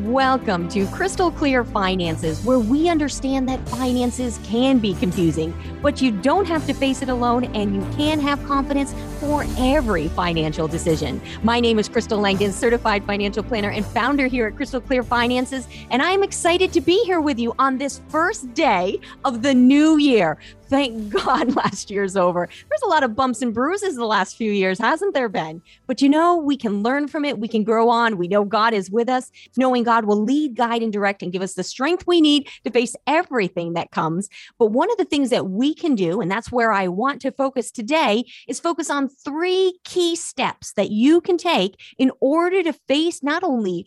Welcome to Crystal Clear Finances, where we understand that finances can be confusing, but you don't have to face it alone, and you can have confidence for every financial decision. My name is Crystal Langdon, certified financial planner and founder here at Crystal Clear Finances, and I'm excited to be here with you on this first day of the new year. Thank God last year's over. There's a lot of bumps and bruises the last few years, hasn't there been? But you know, we can learn from it. We can grow on. We know God is with us. Knowing God will lead, guide, and direct and give us the strength we need to face everything that comes. But one of the things that we can do, and that's where I want to focus today, is focus on 3 key steps that you can take in order to face not only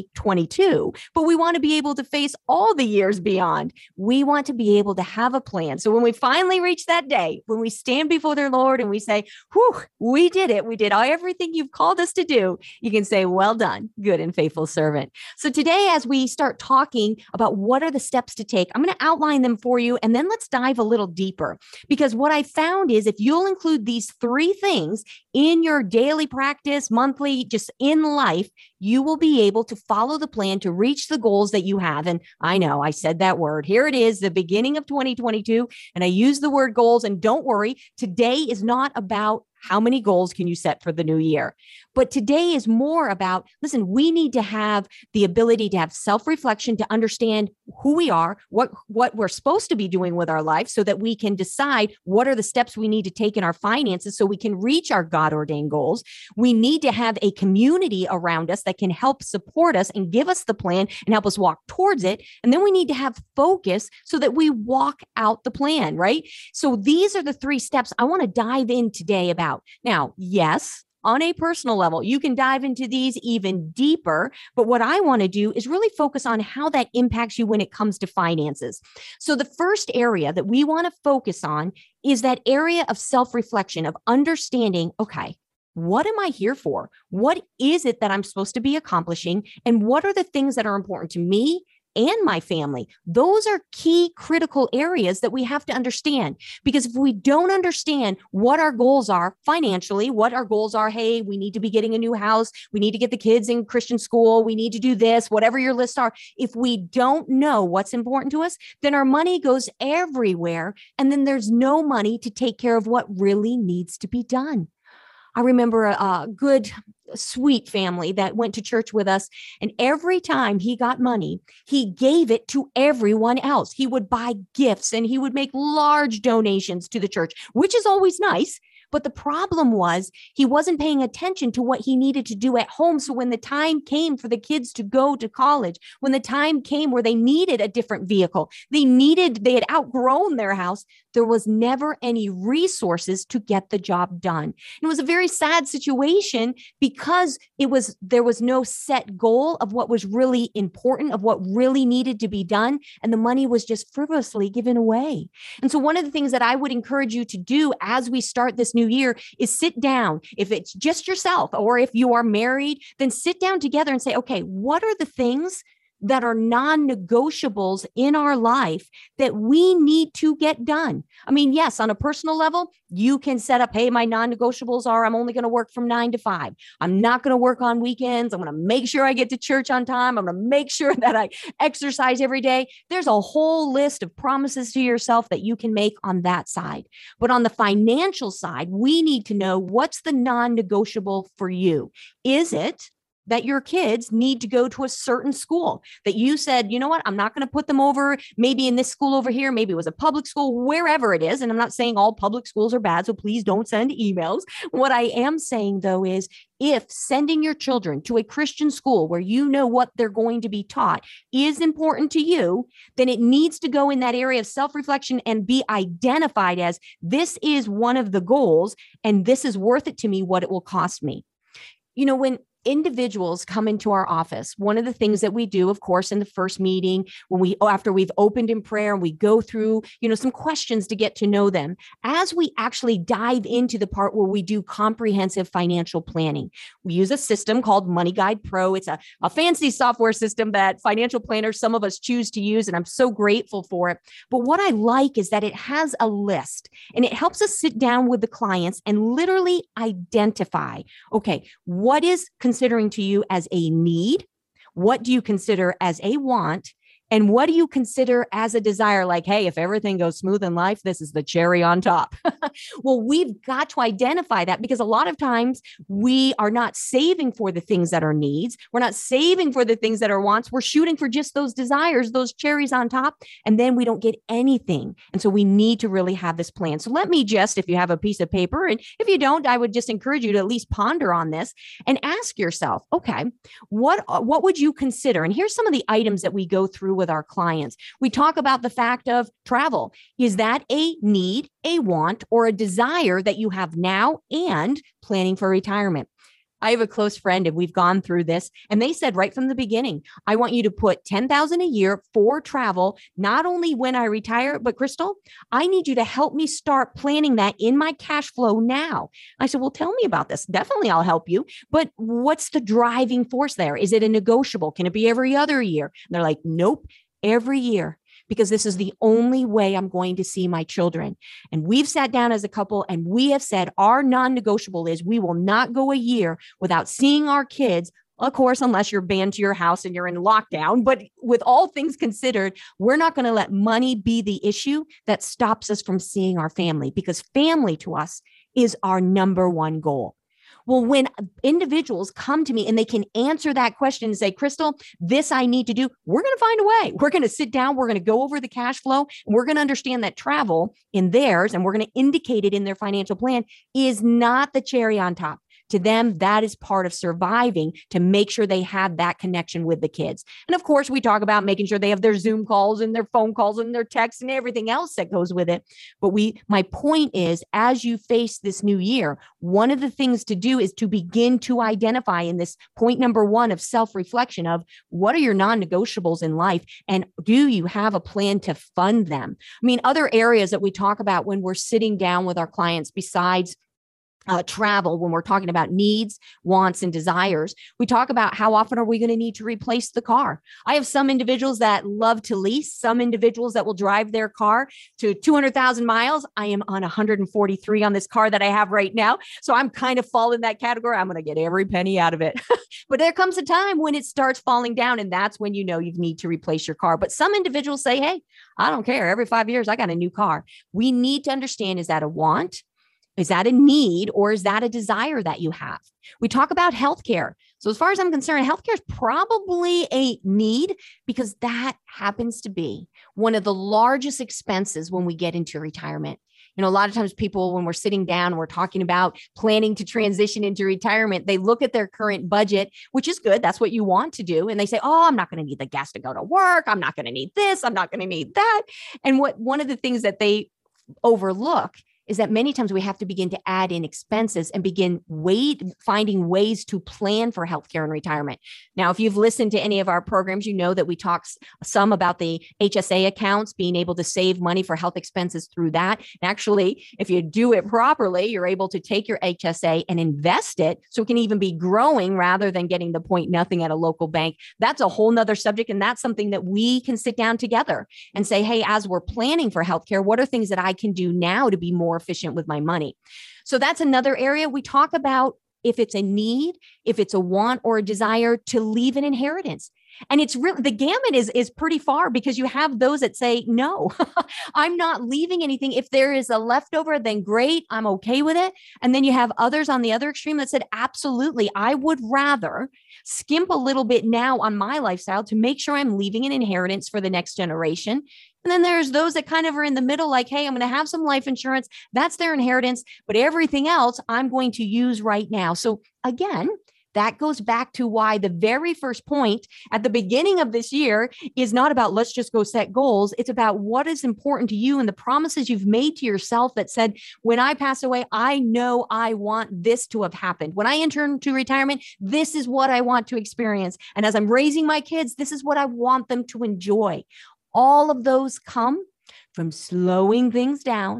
2022, but we want to be able to face all the years beyond. We want to be able to have a plan. So when we finally reach that day, when we stand before the Lord and we say, whew, we did it. We did everything you've called us to do. You can say, well done, good and faithful servant. So today, as we start talking about what are the steps to take, I'm going to outline them for you. And then let's dive a little deeper, because what I found is if you'll include these 3 things in your daily practice, monthly, just in life, you will be able to follow the plan to reach the goals that you have. And I know I said that word. Here it is, the beginning of 2022. And I use the word goals. And don't worry, today is not about how many goals can you set for the new year? But today is more about, listen, we need to have the ability to have self-reflection, to understand who we are, what we're supposed to be doing with our life so that we can decide what are the steps we need to take in our finances so we can reach our God-ordained goals. We need to have a community around us that can help support us and give us the plan and help us walk towards it. And then we need to have focus so that we walk out the plan, right? So these are the 3 steps I want to dive in today about. Now, yes, on a personal level, you can dive into these even deeper. But what I want to do is really focus on how that impacts you when it comes to finances. So the first area that we want to focus on is that area of self-reflection, of understanding, okay, what am I here for? What is it that I'm supposed to be accomplishing? And what are the things that are important to me and my family? Those are key critical areas that we have to understand, because if we don't understand what our goals are financially, what our goals are, hey, we need to be getting a new house, we need to get the kids in Christian school, we need to do this, whatever your lists are. If we don't know what's important to us, then our money goes everywhere. And then there's no money to take care of what really needs to be done. I remember a good, sweet family that went to church with us. And every time he got money, he gave it to everyone else. He would buy gifts and he would make large donations to the church, which is always nice. But the problem was he wasn't paying attention to what he needed to do at home. So when the time came for the kids to go to college, when the time came where they needed a different vehicle, they had outgrown their house, there was never any resources to get the job done. And it was a very sad situation because there was no set goal of what was really important, of what really needed to be done. And the money was just frivolously given away. And so one of the things that I would encourage you to do as we start this new year is sit down. If it's just yourself or if you are married, then sit down together and say, okay, what are the things that are non-negotiables in our life that we need to get done? I mean, yes, on a personal level, you can set up, hey, my non-negotiables are, I'm only going to work from 9 to 5. I'm not going to work on weekends. I'm going to make sure I get to church on time. I'm going to make sure that I exercise every day. There's a whole list of promises to yourself that you can make on that side. But on the financial side, we need to know what's the non-negotiable for you. Is it that your kids need to go to a certain school that you said, you know what, I'm not going to put them over, maybe in this school over here, maybe it was a public school, wherever it is. And I'm not saying all public schools are bad, so please don't send emails. What I am saying, though, is if sending your children to a Christian school where you know what they're going to be taught is important to you, then it needs to go in that area of self-reflection and be identified as this is one of the goals and this is worth it to me, what it will cost me. You know, when individuals come into our office, one of the things that we do, of course, in the first meeting, after we've opened in prayer and we go through, some questions to get to know them, as we actually dive into the part where we do comprehensive financial planning, we use a system called Money Guide Pro. It's a fancy software system that financial planners, some of us choose to use, and I'm so grateful for it. But what I like is that it has a list and it helps us sit down with the clients and literally identify, okay, what is considering to you as a need? What do you consider as a want? And what do you consider as a desire? Like, hey, if everything goes smooth in life, this is the cherry on top. Well, we've got to identify that, because a lot of times we are not saving for the things that are needs. We're not saving for the things that are wants. We're shooting for just those desires, those cherries on top, and then we don't get anything. And so we need to really have this plan. So let me just, if you have a piece of paper, and if you don't, I would just encourage you to at least ponder on this and ask yourself, okay, what would you consider? And here's some of the items that we go through with our clients. We talk about the fact of travel. Is that a need, a want, or a desire that you have now and planning for retirement? I have a close friend and we've gone through this, and they said right from the beginning, I want you to put $10,000 a year for travel, not only when I retire, but Crystal, I need you to help me start planning that in my cash flow now. I said, well, tell me about this. Definitely, I'll help you. But what's the driving force there? Is it a negotiable? Can it be every other year? And they're like, nope, every year, because this is the only way I'm going to see my children. And we've sat down as a couple and we have said our non-negotiable is we will not go a year without seeing our kids. Of course, unless you're banned to your house and you're in lockdown. But with all things considered, we're not going to let money be the issue that stops us from seeing our family, because family to us is our number one goal. Well, when individuals come to me and they can answer that question and say, Crystal, this I need to do, we're going to find a way. We're going to sit down. We're going to go over the cash flow. And we're going to understand that travel in theirs, and we're going to indicate it in their financial plan, is not the cherry on top. To them, that is part of surviving, to make sure they have that connection with the kids. And of course, we talk about making sure they have their Zoom calls and their phone calls and their texts and everything else that goes with it. But my point is, as you face this new year, one of the things to do is to begin to identify in this point number one of self-reflection of what are your non-negotiables in life, and do you have a plan to fund them? I mean, other areas that we talk about when we're sitting down with our clients besides travel, when we're talking about needs, wants, and desires, we talk about how often are we going to need to replace the car. I have some individuals that love to lease, some individuals that will drive their car to 200,000 miles. I am on 143 on this car that I have right now. So I'm kind of fall in that category. I'm going to get every penny out of it. But there comes a time when it starts falling down, and that's when you know you need to replace your car. But some individuals say, hey, I don't care. Every 5 years, I got a new car. We need to understand, is that a want? Is that a need, or is that a desire that you have? We talk about healthcare. So as far as I'm concerned, healthcare is probably a need, because that happens to be one of the largest expenses when we get into retirement. You know, a lot of times people, when we're sitting down and we're talking about planning to transition into retirement, they look at their current budget, which is good. That's what you want to do. And they say, oh, I'm not going to need the gas to go to work. I'm not going to need this. I'm not going to need that. And one of the things that they overlook is that many times we have to begin to add in expenses and begin finding ways to plan for healthcare and retirement. Now, if you've listened to any of our programs, you know that we talk some about the HSA accounts, being able to save money for health expenses through that. And actually, if you do it properly, you're able to take your HSA and invest it so it can even be growing rather than getting the point nothing at a local bank. That's a whole nother subject. And that's something that we can sit down together and say, hey, as we're planning for healthcare, what are things that I can do now to be more efficient with my money? So that's another area we talk about. If it's a need, if it's a want or a desire, to leave an inheritance. And it's really, the gamut is pretty far, because you have those that say, no, I'm not leaving anything. If there is a leftover, then great, I'm okay with it. And then you have others on the other extreme that said, absolutely, I would rather skimp a little bit now on my lifestyle to make sure I'm leaving an inheritance for the next generation. And then there's those that kind of are in the middle, like, hey, I'm going to have some life insurance. That's their inheritance. But everything else I'm going to use right now. So again, that goes back to why the very first point at the beginning of this year is not about let's just go set goals. It's about what is important to you and the promises you've made to yourself that said, when I pass away, I know I want this to have happened. When I enter into retirement, this is what I want to experience. And as I'm raising my kids, this is what I want them to enjoy. All of those come from slowing things down,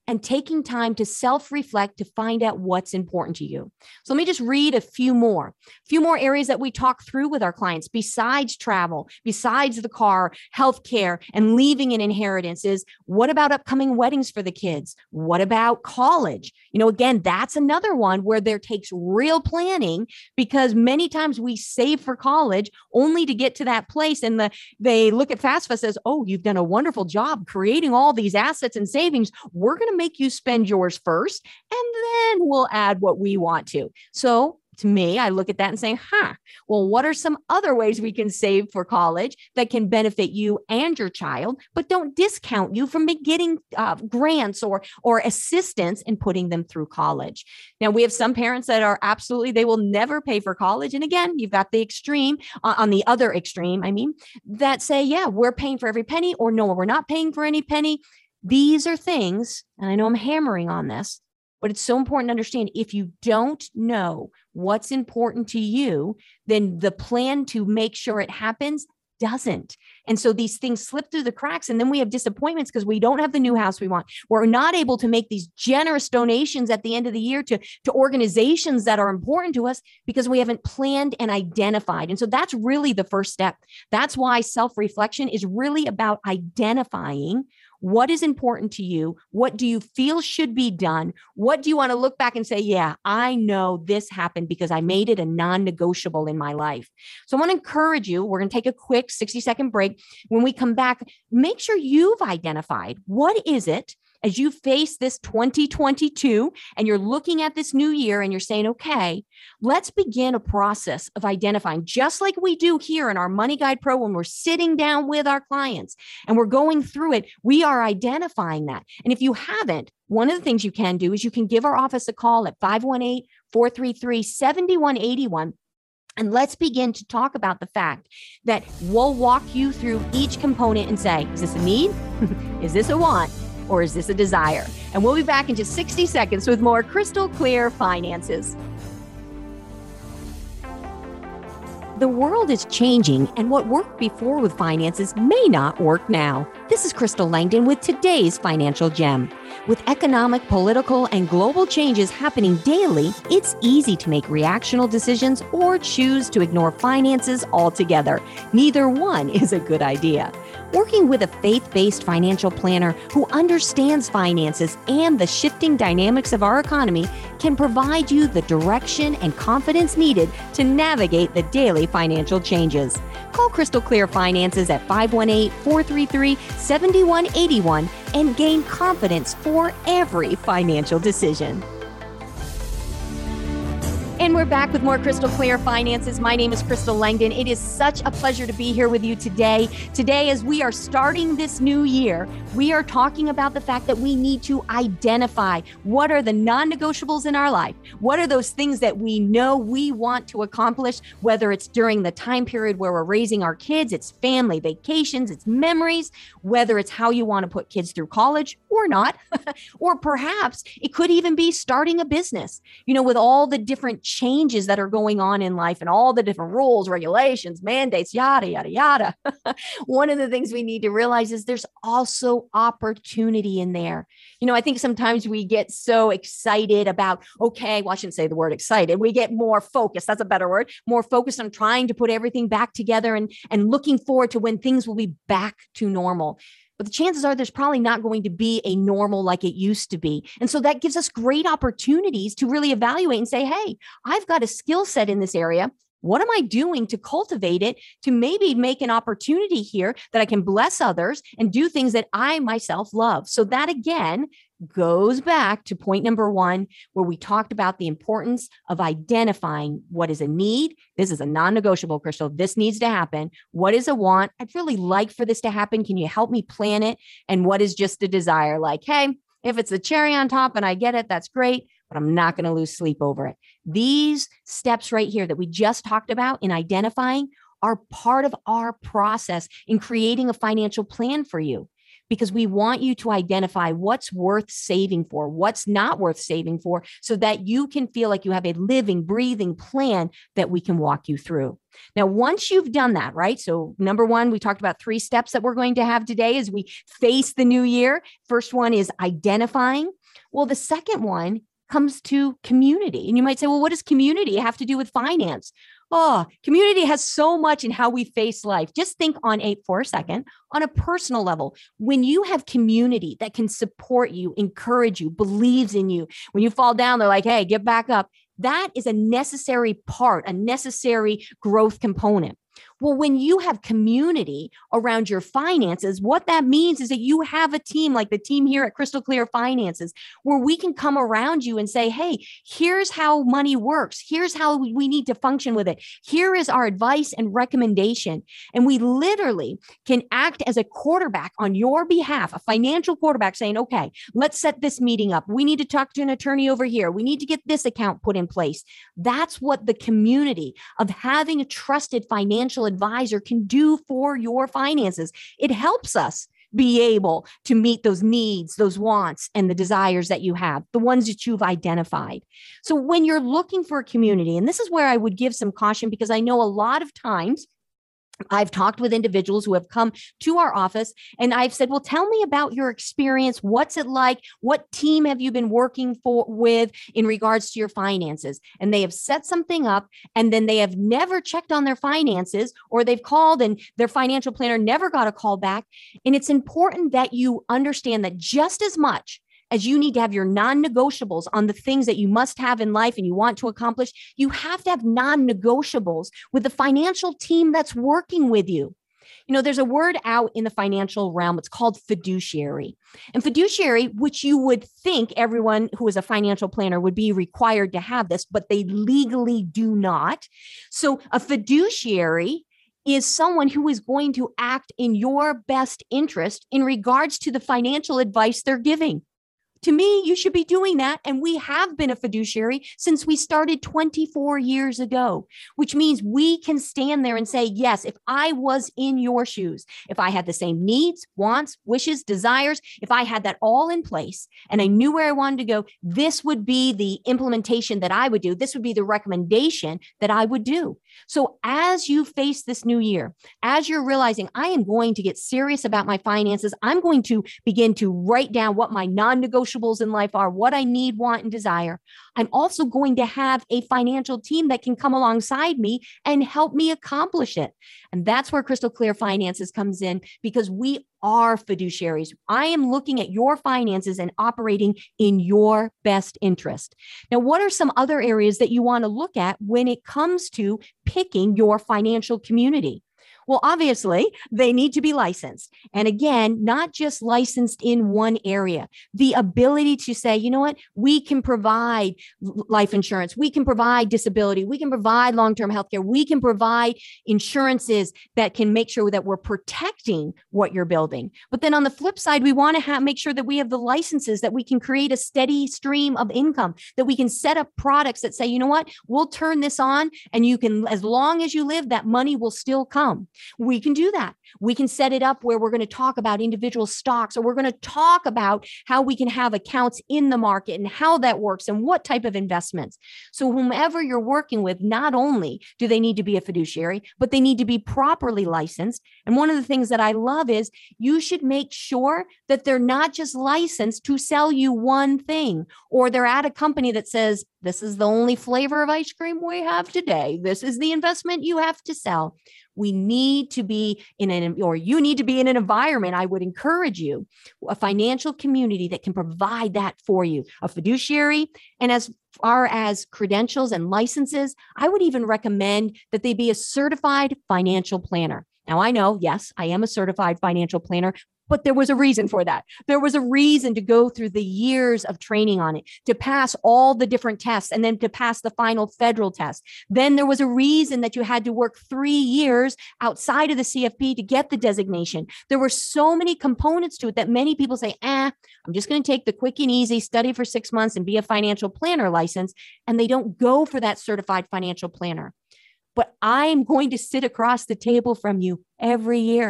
and taking time to self-reflect to find out what's important to you. So let me just read a few more areas that we talk through with our clients besides travel, besides the car, healthcare, and leaving an inheritance is, what about upcoming weddings for the kids? What about college? Again, that's another one where there takes real planning, because many times we save for college only to get to that place and they look at FAFSA says, oh, you've done a wonderful job creating all these assets and savings. We're going to make you spend yours first, and then we'll add what we want to. So to me, I look at that and say, well, what are some other ways we can save for college that can benefit you and your child, but don't discount you from getting grants or assistance in putting them through college? Now, we have some parents that are absolutely, they will never pay for college. And again, you've got the extreme, on the other extreme, that say, yeah, we're paying for every penny, or no, we're not paying for any penny. These are things, and I know I'm hammering on this, but it's so important to understand, if you don't know what's important to you, then the plan to make sure it happens doesn't. And so these things slip through the cracks, and then we have disappointments because we don't have the new house we want. We're not able to make these generous donations at the end of the year to organizations that are important to us because we haven't planned and identified. And so that's really the first step. That's why self-reflection is really about identifying what is important to you. What do you feel should be done? What do you want to look back and say, yeah, I know this happened because I made it a non-negotiable in my life. So I want to encourage you. We're going to take a quick 60-second break. When we come back, make sure you've identified what is it as you face this 2022 and you're looking at this new year and you're saying, okay, let's begin a process of identifying, just like we do here in our Money Guide Pro when we're sitting down with our clients and we're going through it, we are identifying that. And if you haven't, one of the things you can do is you can give our office a call at 518-433-7181. And let's begin to talk about the fact that we'll walk you through each component and say, is this a need? Is this a want? Or is this a desire? And we'll be back in just 60 seconds with more Crystal Clear Finances. The world is changing, and what worked before with finances may not work now. This is Crystal Langdon with today's Financial Gem. With economic, political, and global changes happening daily, it's easy to make reactional decisions or choose to ignore finances altogether. Neither one is a good idea. Working with a faith-based financial planner who understands finances and the shifting dynamics of our economy can provide you the direction and confidence needed to navigate the daily financial changes. Call Crystal Clear Finances at 518-433-7181 and gain confidence for every financial decision. And we're back with more Crystal Clear Finances. My name is Crystal Langdon. It is such a pleasure to be here with you today. Today, as we are starting this new year, we are talking about the fact that we need to identify what are the non-negotiables in our life. What are those things that we know we want to accomplish, whether it's during the time period where we're raising our kids, it's family vacations, it's memories, whether it's how you want to put kids through college or not, or perhaps it could even be starting a business, with all the different changes that are going on in life and all the different rules, regulations, mandates, yada, yada, yada. One of the things we need to realize is there's also opportunity in there. I think sometimes we get so excited about, okay, well, I shouldn't say the word excited. We get more focused. That's a better word. More focused on trying to put everything back together and looking forward to when things will be back to normal. But the chances are there's probably not going to be a normal like it used to be. And so that gives us great opportunities to really evaluate and say, hey, I've got a skill set in this area. What am I doing to cultivate it, to maybe make an opportunity here that I can bless others and do things that I myself love? So that again goes back to point number one, where we talked about the importance of identifying what is a need. This is a non-negotiable, Crystal. This needs to happen. What is a want? I'd really like for this to happen. Can you help me plan it? And what is just a desire? Like, hey, if it's the cherry on top and I get it, that's great, but I'm not going to lose sleep over it. These steps right here that we just talked about in identifying are part of our process in creating a financial plan for you. because we want you to identify what's worth saving for, what's not worth saving for, so that you can feel like you have a living, breathing plan that we can walk you through. Now, once you've done that, right? So number one, we talked about 3 steps that we're going to have today as we face the new year. First one is identifying. Well, the second one comes to community. And you might say, well, what does community have to do with finance? Oh, community has so much in how we face life. Just think for a second, on a personal level. When you have community that can support you, encourage you, believes in you, when you fall down, they're like, hey, get back up. That is a necessary part, a necessary growth component. Well, when you have community around your finances, what that means is that you have a team like the team here at Crystal Clear Finances, where we can come around you and say, hey, here's how money works. Here's how we need to function with it. Here is our advice and recommendation. And we literally can act as a quarterback on your behalf, a financial quarterback saying, okay, let's set this meeting up. We need to talk to an attorney over here. We need to get this account put in place. That's what the community of having a trusted financial advisor can do for your finances. It helps us be able to meet those needs, those wants, and the desires that you have, the ones that you've identified. So when you're looking for a community, and this is where I would give some caution, because I know a lot of times I've talked with individuals who have come to our office and I've said, well, tell me about your experience. What's it like? What team have you been working with in regards to your finances? And they have set something up and then they have never checked on their finances, or they've called and their financial planner never got a call back. And it's important that you understand that just as much as you need to have your non-negotiables on the things that you must have in life and you want to accomplish, you have to have non-negotiables with the financial team that's working with you. You know, there's a word out in the financial realm. It's called fiduciary. And fiduciary, which you would think everyone who is a financial planner would be required to have this, but they legally do not. So a fiduciary is someone who is going to act in your best interest in regards to the financial advice they're giving. To me, you should be doing that. And we have been a fiduciary since we started 24 years ago, which means we can stand there and say, yes, if I was in your shoes, if I had the same needs, wants, wishes, desires, if I had that all in place and I knew where I wanted to go, this would be the implementation that I would do. This would be the recommendation that I would do. So as you face this new year, as you're realizing I am going to get serious about my finances, I'm going to begin to write down what my non-negotiables in life are, what I need, want, and desire. I'm also going to have a financial team that can come alongside me and help me accomplish it. And that's where Crystal Clear Finances comes in, because we are fiduciaries. I am looking at your finances and operating in your best interest. Now, what are some other areas that you want to look at when it comes to picking your financial community? Well, obviously, they need to be licensed. And again, not just licensed in one area. The ability to say, you know what, we can provide life insurance. We can provide disability. We can provide long-term healthcare. We can provide insurances that can make sure that we're protecting what you're building. But then on the flip side, we want to make sure that we have the licenses, that we can create a steady stream of income, that we can set up products that say, you know what, we'll turn this on and you can, as long as you live, that money will still come. We can do that. We can set it up where we're going to talk about individual stocks, or we're going to talk about how we can have accounts in the market and how that works and what type of investments. So whomever you're working with, not only do they need to be a fiduciary, but they need to be properly licensed. And one of the things that I love is you should make sure that they're not just licensed to sell you one thing, or they're at a company that says, this is the only flavor of ice cream we have today. This is the investment you have to sell. We need to be you need to be in an environment, I would encourage you, a financial community that can provide that for you, a fiduciary. And as far as credentials and licenses, I would even recommend that they be a certified financial planner. Now, I know, yes, I am a certified financial planner, but there was a reason for that. There was a reason to go through the years of training on it, to pass all the different tests, and then to pass the final federal test. Then there was a reason that you had to work 3 years outside of the CFP to get the designation. There were so many components to it that many people say, I'm just going to take the quick and easy, study for 6 months and be a financial planner license. And they don't go for that certified financial planner. But I'm going to sit across the table from you every year.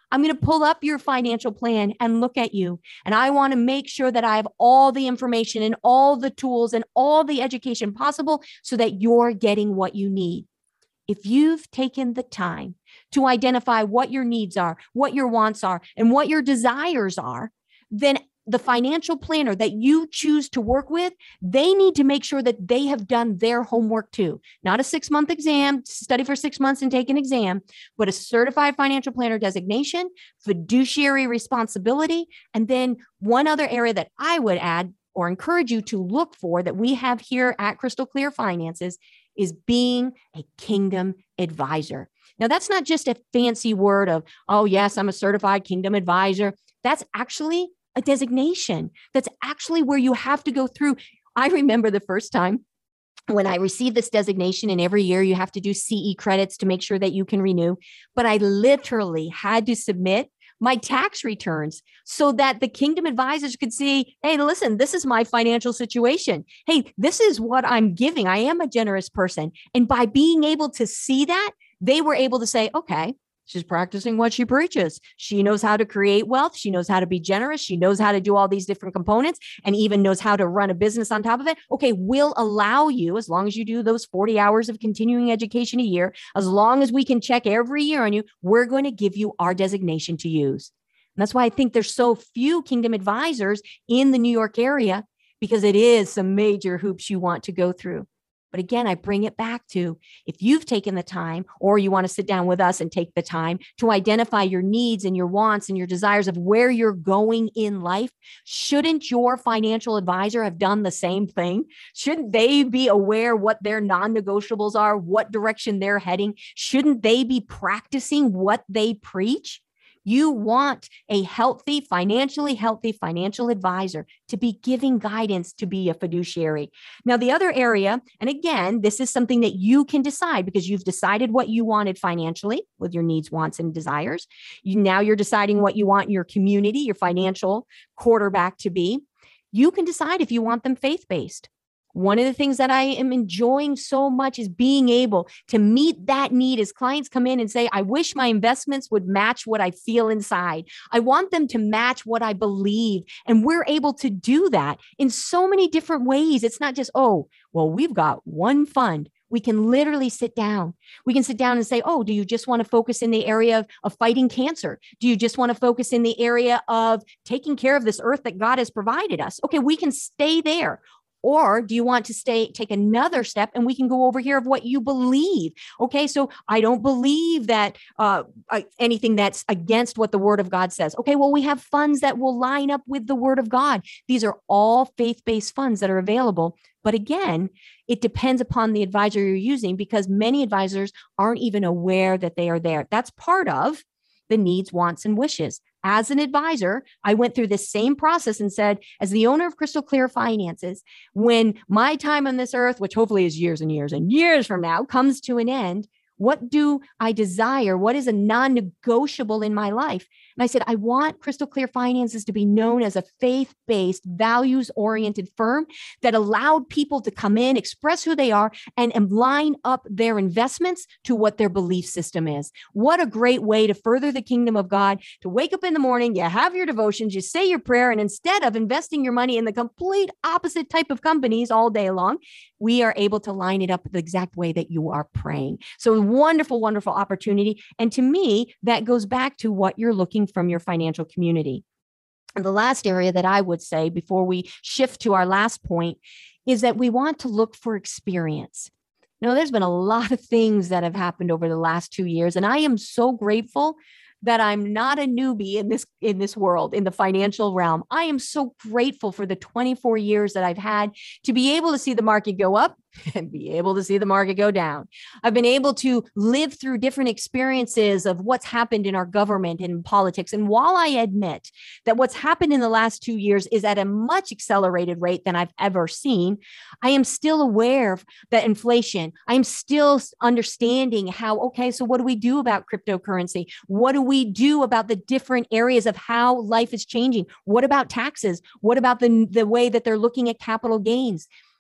I'm going to pull up your financial plan and look at you. And I want to make sure that I have all the information and all the tools and all the education possible so that you're getting what you need. If you've taken the time to identify what your needs are, what your wants are, and what your desires are, then the financial planner that you choose to work with, they need to make sure that they have done their homework too. Not a 6-month exam, study for 6 months and take an exam, but a certified financial planner designation, fiduciary responsibility. And then one other area that I would add or encourage you to look for that we have here at Crystal Clear Finances is being a Kingdom advisor. Now, that's not just a fancy word of, oh, yes, I'm a certified Kingdom advisor. That's actually a designation. That's actually where you have to go through. I remember the first time when I received this designation, and every year you have to do CE credits to make sure that you can renew. But I literally had to submit my tax returns so that the Kingdom advisors could see, hey, listen, this is my financial situation. Hey, this is what I'm giving. I am a generous person. And by being able to see that, they were able to say, okay, she's practicing what she preaches. She knows how to create wealth. She knows how to be generous. She knows how to do all these different components and even knows how to run a business on top of it. Okay, we'll allow you, as long as you do those 40 hours of continuing education a year, as long as we can check every year on you, we're going to give you our designation to use. And that's why I think there's so few Kingdom advisors in the New York area, because it is some major hoops you want to go through. But again, I bring it back to, if you've taken the time, or you want to sit down with us and take the time to identify your needs and your wants and your desires of where you're going in life, shouldn't your financial advisor have done the same thing? Shouldn't they be aware what their non-negotiables are, what direction they're heading? Shouldn't they be practicing what they preach? You want a financially healthy financial advisor to be giving guidance, to be a fiduciary. Now, the other area, and again, this is something that you can decide because you've decided what you wanted financially with your needs, wants, and desires. Now you're deciding what you want your community, your financial quarterback to be. You can decide if you want them faith-based. One of the things that I am enjoying so much is being able to meet that need as clients come in and say, I wish my investments would match what I feel inside. I want them to match what I believe. And we're able to do that in so many different ways. It's not just, oh, well, we've got one fund. We can literally sit down. We can sit down and say, oh, do you just want to focus in the area of fighting cancer? Do you just want to focus in the area of taking care of this earth that God has provided us? Okay, we can stay there. Or do you want to take another step and we can go over here of what you believe? Okay, so I don't believe that anything that's against what the Word of God says. Okay, well, we have funds that will line up with the Word of God. These are all faith-based funds that are available. But again, it depends upon the advisor you're using because many advisors aren't even aware that they are there. That's part of the needs, wants, and wishes. As an advisor, I went through this same process and said, as the owner of Crystal Clear Finances, when my time on this earth, which hopefully is years and years and years from now, comes to an end, what do I desire? What is a non-negotiable in my life? And I said, I want Crystal Clear Finances to be known as a faith-based, values-oriented firm that allowed people to come in, express who they are, and line up their investments to what their belief system is. What a great way to further the kingdom of God, to wake up in the morning, you have your devotions, you say your prayer, and instead of investing your money in the complete opposite type of companies all day long, we are able to line it up the exact way that you are praying. So wonderful, wonderful opportunity. And to me, that goes back to what you're looking from your financial community. And the last area that I would say before we shift to our last point is that we want to look for experience. You know, there's been a lot of things that have happened over the last 2 years, and I am so grateful that I'm not a newbie in this world, in the financial realm. I am so grateful for the 24 years that I've had to be able to see the market go up and be able to see the market go down. I've been able to live through different experiences of what's happened in our government and politics. And while I admit that what's happened in the last 2 years is at a much accelerated rate than I've ever seen, I am still aware of that inflation. I'm still understanding how, okay, so what do we do about cryptocurrency? What do we do about the different areas of how life is changing? What about taxes? What about the way that they're looking at capital gains?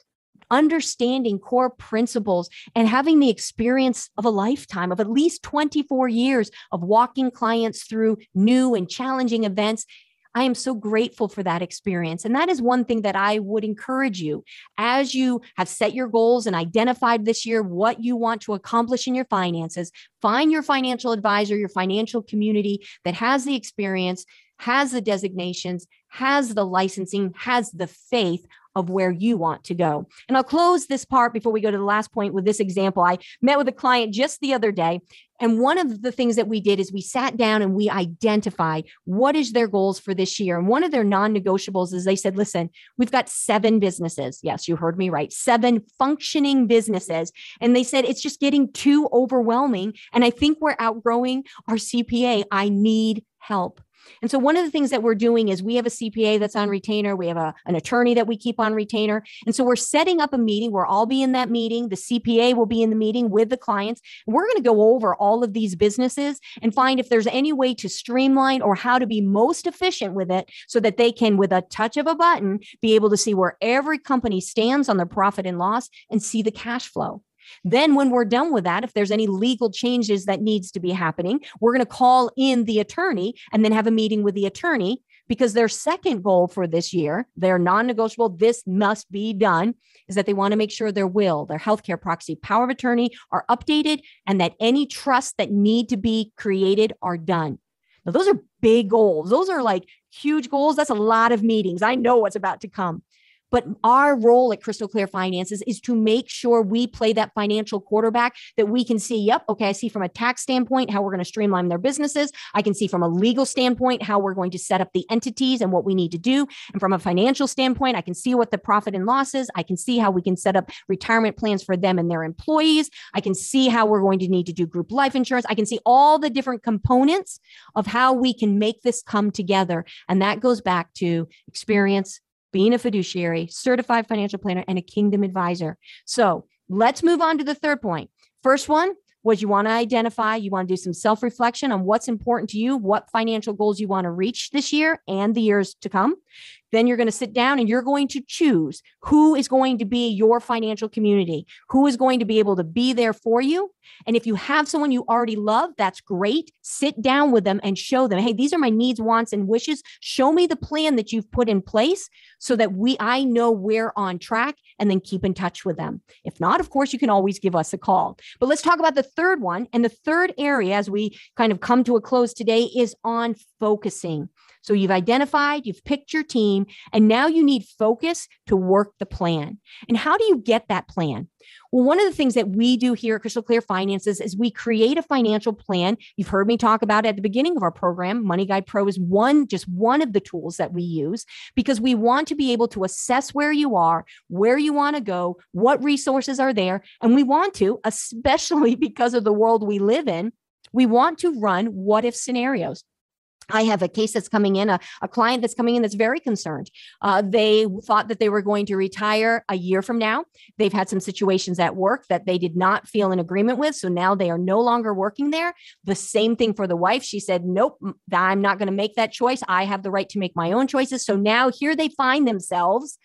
understanding core principles and having the experience of a lifetime of at least 24 years of walking clients through new and challenging events. I am so grateful for that experience. And that is one thing that I would encourage you as you have set your goals and identified this year what you want to accomplish in your finances. Find your financial advisor, your financial community that has the experience, has the designations, has the licensing, has the faith of where you want to go. And I'll close this part before we go to the last point with this example. I met with a client just the other day, and one of the things that we did is we sat down and we identified what is their goals for this year. And one of their non-negotiables is they said, listen, we've got 7 businesses. Yes, you heard me right. 7 functioning businesses. And they said, it's just getting too overwhelming. And I think we're outgrowing our CPA. I need help. And so one of the things that we're doing is we have a CPA that's on retainer. We have an attorney that we keep on retainer. And so we're setting up a meeting where I'll be in that meeting. The CPA will be in the meeting with the clients. And we're going to go over all of these businesses and find if there's any way to streamline or how to be most efficient with it so that they can, with a touch of a button, be able to see where every company stands on their profit and loss and see the cash flow. Then when we're done with that, if there's any legal changes that needs to be happening, we're going to call in the attorney and then have a meeting with the attorney because their second goal for this year, their non-negotiable, this must be done, is that they want to make sure their will, their healthcare proxy, power of attorney are updated and that any trusts that need to be created are done. Now, those are big goals. Those are like huge goals. That's a lot of meetings. I know what's about to come. But our role at Crystal Clear Finances is to make sure we play that financial quarterback that we can see, yep, okay, I see from a tax standpoint how we're going to streamline their businesses. I can see from a legal standpoint how we're going to set up the entities and what we need to do. And from a financial standpoint, I can see what the profit and loss is. I can see how we can set up retirement plans for them and their employees. I can see how we're going to need to do group life insurance. I can see all the different components of how we can make this come together. And that goes back to experience, being a fiduciary, certified financial planner, and a Kingdom advisor. So let's move on to the third point. First one was you want to identify, you want to do some self-reflection on what's important to you, what financial goals you want to reach this year and the years to come. Then you're going to sit down and you're going to choose who is going to be your financial community, who is going to be able to be there for you. And if you have someone you already love, that's great. Sit down with them and show them, hey, these are my needs, wants, and wishes. Show me the plan that you've put in place so that I know we're on track, and then keep in touch with them. If not, of course, you can always give us a call. But let's talk about the third one. And the third area, as we kind of come to a close today, is on focusing. So you've identified, you've picked your team, and now you need focus to work the plan. And how do you get that plan? Well, one of the things that we do here at Crystal Clear Finances is we create a financial plan. You've heard me talk about it at the beginning of our program. Money Guide Pro is just one of the tools that we use because we want to be able to assess where you are, where you want to go, what resources are there. And we want to, especially because of the world we live in, we want to run what if scenarios. I have a case that's coming in, a client that's coming in that's very concerned. They thought that they were going to retire a year from now. They've had some situations at work that they did not feel in agreement with. So now they are no longer working there. The same thing for the wife. She said, nope, I'm not going to make that choice. I have the right to make my own choices. So now here they find themselves,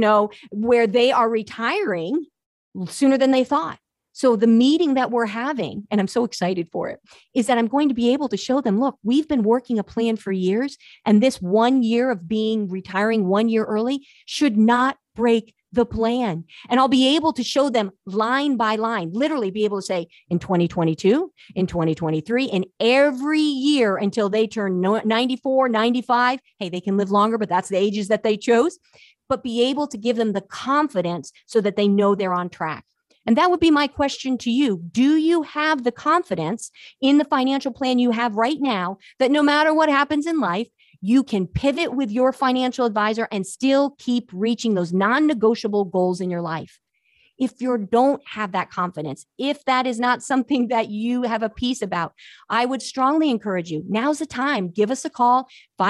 where they are retiring sooner than they thought. So the meeting that we're having, and I'm so excited for it, is that I'm going to be able to show them, look, we've been working a plan for years, and this 1 year of retiring 1 year early should not break the plan. And I'll be able to show them line by line, literally be able to say in 2022, in 2023, and every year until they turn 94, 95, hey, they can live longer, but that's the ages that they chose, but be able to give them the confidence so that they know they're on track. And that would be my question to you. Do you have the confidence in the financial plan you have right now that no matter what happens in life, you can pivot with your financial advisor and still keep reaching those non-negotiable goals in your life? If you don't have that confidence, if that is not something that you have a piece about, I would strongly encourage you. Now's the time. Give us a call,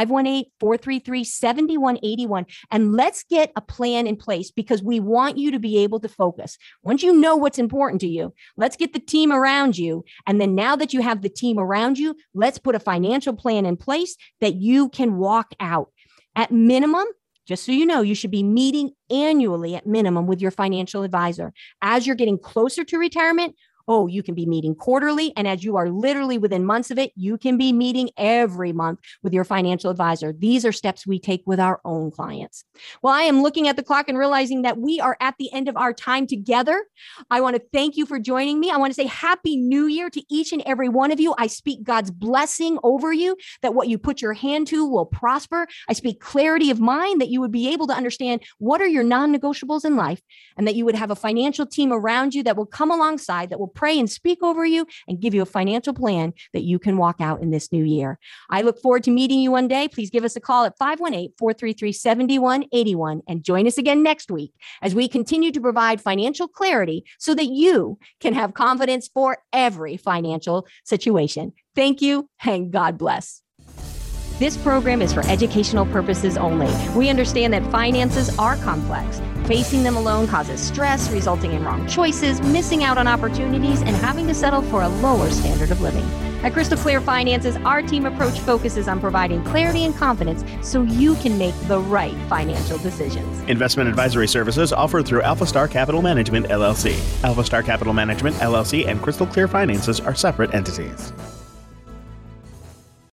518-433-7181, and let's get a plan in place because we want you to be able to focus. Once you know what's important to you, let's get the team around you. And then now that you have the team around you, let's put a financial plan in place that you can walk out. At minimum, Just so you know, you should be meeting annually at minimum with your financial advisor. As you're getting closer to retirement, you can be meeting quarterly. And as you are literally within months of it, you can be meeting every month with your financial advisor. These are steps we take with our own clients. Well, I am looking at the clock and realizing that we are at the end of our time together. I want to thank you for joining me. I want to say Happy New Year to each and every one of you. I speak God's blessing over you, that what you put your hand to will prosper. I speak clarity of mind, that you would be able to understand what are your non-negotiables in life, and that you would have a financial team around you that will come alongside, that will pray and speak over you and give you a financial plan that you can walk out in this new year. I look forward to meeting you one day. Please give us a call at 518-433-7181 and join us again next week as we continue to provide financial clarity so that you can have confidence for every financial situation. Thank you and God bless. This program is for educational purposes only. We understand that finances are complex. Facing them alone causes stress, resulting in wrong choices, missing out on opportunities, and having to settle for a lower standard of living. At Crystal Clear Finances, our team approach focuses on providing clarity and confidence so you can make the right financial decisions. Investment advisory services offered through Alpha Star Capital Management, LLC. Alpha Star Capital Management, LLC, and Crystal Clear Finances are separate entities.